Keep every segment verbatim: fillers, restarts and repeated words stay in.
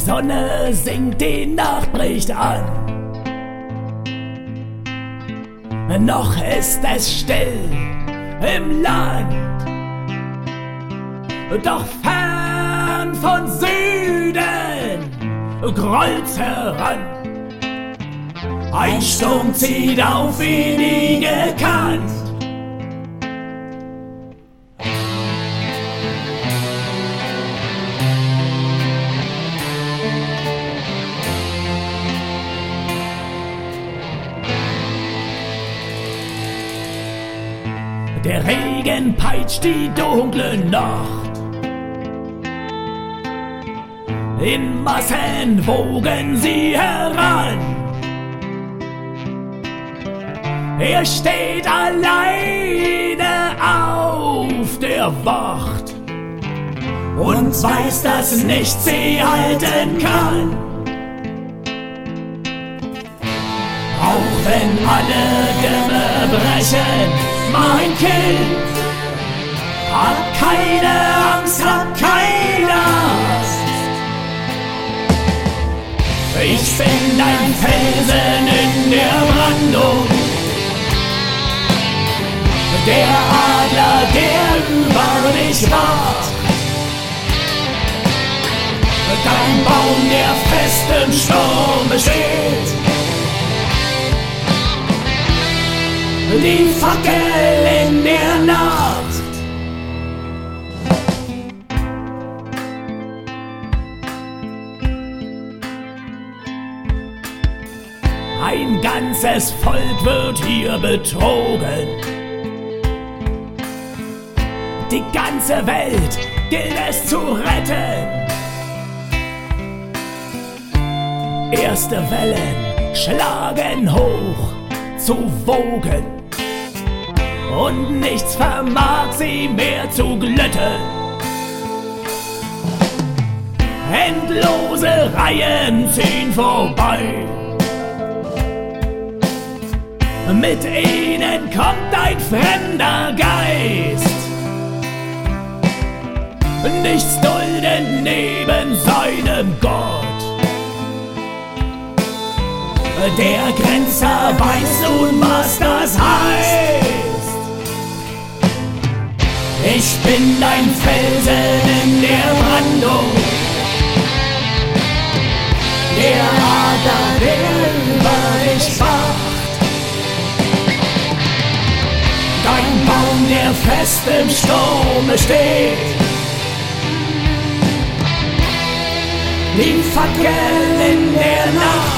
Sonne sinkt, die Nacht bricht an. Noch ist es still im Land, doch fern von Süden grollt's heran. Ein Sturm zieht auf wie nie gekannt. Der Regen peitscht die dunkle Nacht. In Massen wogen sie heran. Er steht alleine auf der Wacht und weiß, dass nichts sie halten kann. Auch wenn alle Dämme brechen, mein Kind, hab keine Angst, hab keine Angst. Ich bin ein Felsen in der Brandung, der Adler, der über dich wacht. Dein Baum, der fest im Sturm steht. Die Fackel in der Nacht. Ein ganzes Volk wird hier betrogen. Die ganze Welt gilt es zu retten. Erste Wellen schlagen hoch zu Wogen, und nichts vermag sie mehr zu glätten. Endlose Reihen ziehen vorbei. Mit ihnen kommt ein fremder Geist. Nichts duldend neben seinem Gott. Der Grenzer weiß nun, was das heißt. Ich bin ein Felsen in der Brandung, der Adler, der über dich wacht. Dein Baum, der fest im Sturm steht. Die Fackel in der Nacht.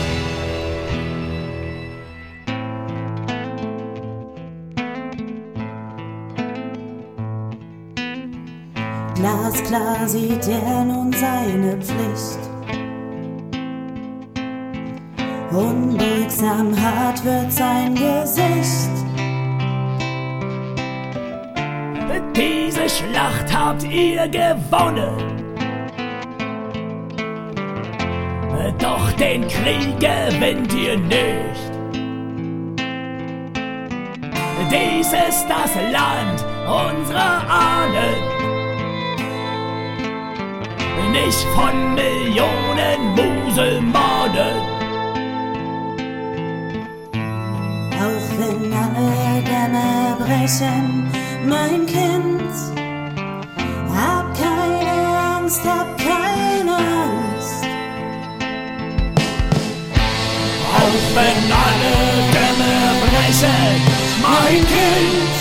Glasklar sieht er nun seine Pflicht. Unbeugsam hart wird sein Gesicht. Diese Schlacht habt ihr gewonnen, doch den Krieg gewinnt ihr nicht. Dies ist das Land unserer Ahnen, nicht von Millionen Muselmannen. Auch wenn alle Dämme brechen, mein Kind, hab keine Angst, hab keine Angst. Auch wenn alle Dämme brechen, mein Kind,